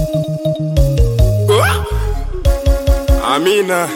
Amina.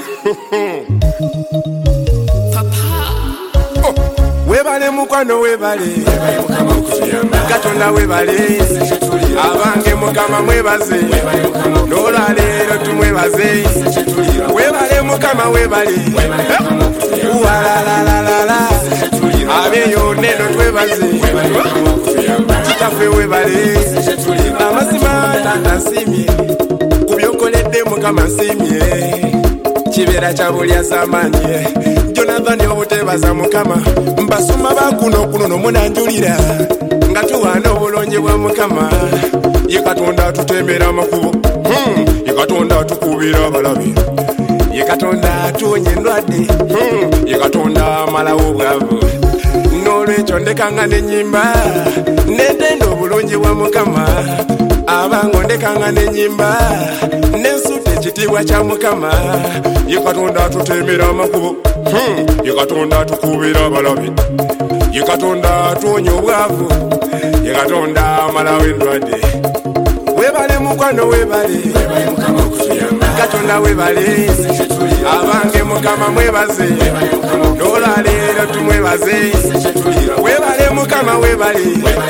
Webale mukwano webale Katonda webale abange mukama mwebaze n'olwaleero tumwebaze webale mukama webale walalalala abeyo neno twebaze kitaffe webale amazima tandasimye ku byokoledde mukama nsimye kibeera kya bulya zamanye Jonathan obutebaza mukama mbasuma bakuno kuno munanjulira nga tuwaana obulungi bwa mukama ye Katonda tutembera amakubo ye Katonda tukubira abalabe ye Katonda atuwonya endwadde ye Katonda amalawo obwavu n'olwekyo ndekanga n'ennyimba n'entenda obulungi bwa mukama abango ndekanga n'ennyimba n'ensuuta ekitiibwa kya mukama ye Katonda tutembera amakubo ye Katonda tukubira abalabe ye Katonda atuwonya obwavu ye Katonda amalawo endwadde webale mukwano webale Katonda webale abange mukama mwebaze n'olwaleero tumwebaze webale mukama webale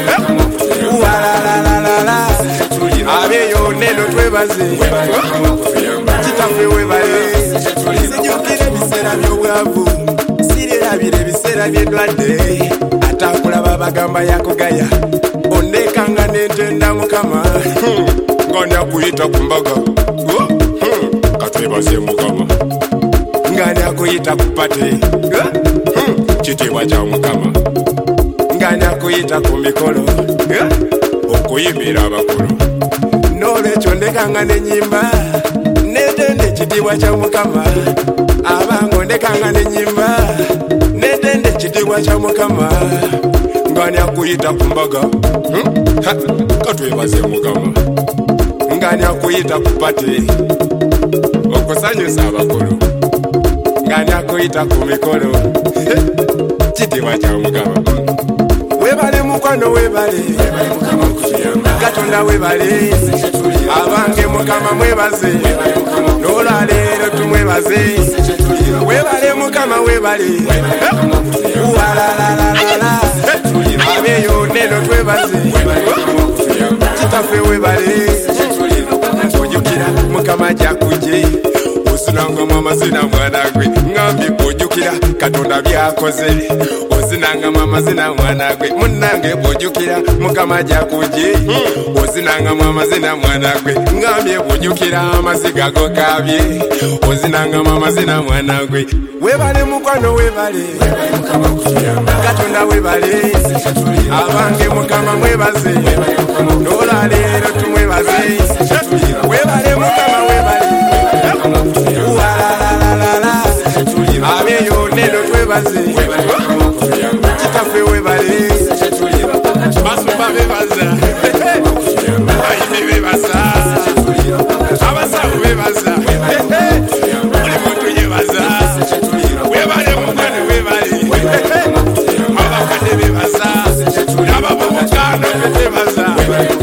walalalala abeyo neno twebaze kitaffe webale sijukira ebiseera by'obwavu sirabira ebiseera by'endwadde atakulaba bagamba yakugaya ondekanga n'entenda mukama ngani akuyita ku mbaga katwebaze mukama ngani akuyita ku pate kitiibwa kya mukama ngani akuyita ku mikolo okuyimbira abakulu n'olwekyo ndekanga n'ennyimba n'entenda ekitiibwa kya mukama abango ndekanga n'ennyimba n'entenda ekitiibwa kya mukama ngani akuyita ku mbaga katwebaze mukama ngani akuyita ku pate okusanyusa abakulu ngani akuyita ku mikolo kitiibwa kya mukama webale mukwano webale Katonda webale abange mukama mwebaze n'olwaleero tumwebaze webale mukama webale walalalala abeyo neno twebaze kitaffe webale ojjukira mukama jakuje osinangamu amazina mwana gwe ngambye ojjukira Katonda byakoze osinangamu amazina mwana gwe munnange bw'ojjukira mukama jakuje osinangamu amazina mwana gwe ngambye bw'ojjukira amaziga go kaabye osinangamu amazina mwana gwe webale mukwano webale Katonda webale abange mukama mwebaze n'olwaleero tumwebaze webale mukama webale walalalala abeyo neno twebaze kitaffe webale basumba bebaza bayimbi bebaza abasawo bebaza buli muntu yebaza webale mukwane webale abakadde bebaza n'ababomukano bebaza